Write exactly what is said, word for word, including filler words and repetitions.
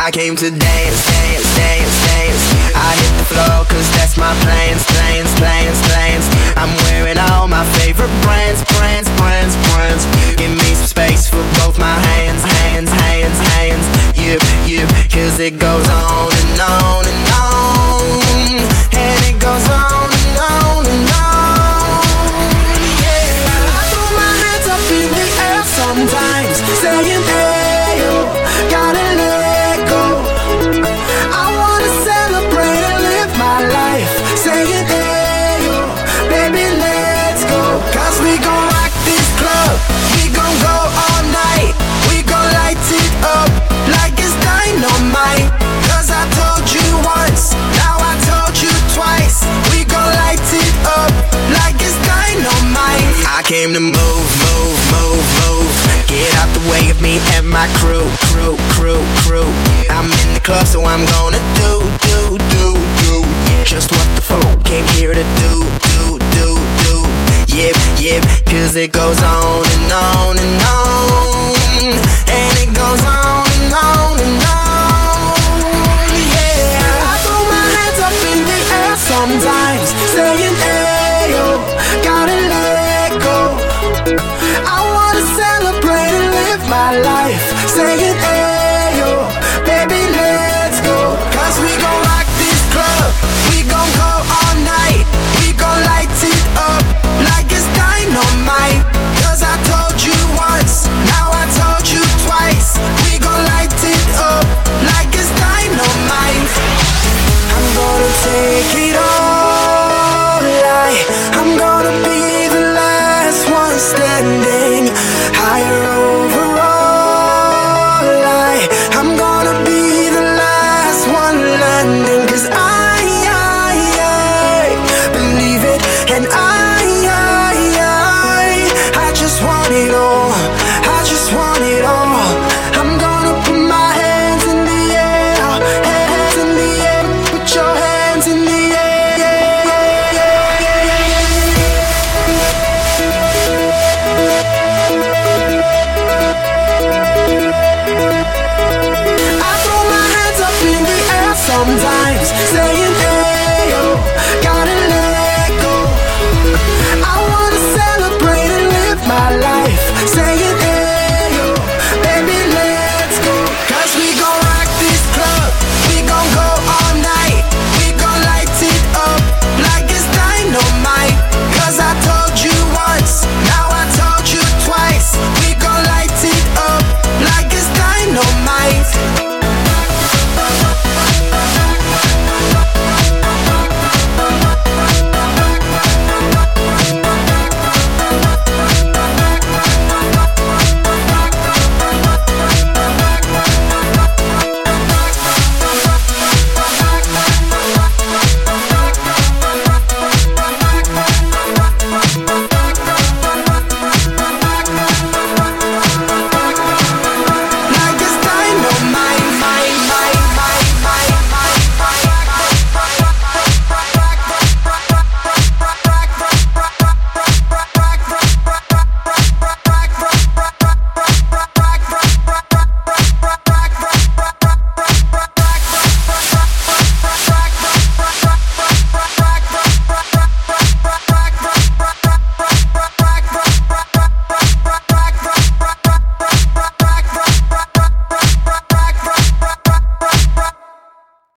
I came to dance, dance, dance, dance. I hit the floor cause that's my plans, plans, plans, plans. I'm wearing all my favorite brands, brands, brands, brands. Give me some space for both my hands, hands, hands, hands. You, you, cause it goes on and on and on. And it goes on and on and on. Yeah, I throw my hands up in the air sometimes, saying hey yo, gotta let go. I wanna celebrate and live my life, saying hey yo, baby let's go. Cause we gon' rock this club, we gon' go all night. We gon' light it up like it's dynamite. Cause I told you once, now I told you twice. We gon' light it up like it's dynamite. I came to move, move, move, move. Get out the way of me and my crew, crew, crew, crew. I'm in the club so I'm gonna do, do, do, do just what the folk came here to do, do, do, do. Yep, yep, cause it goes on and on and on. And it goes on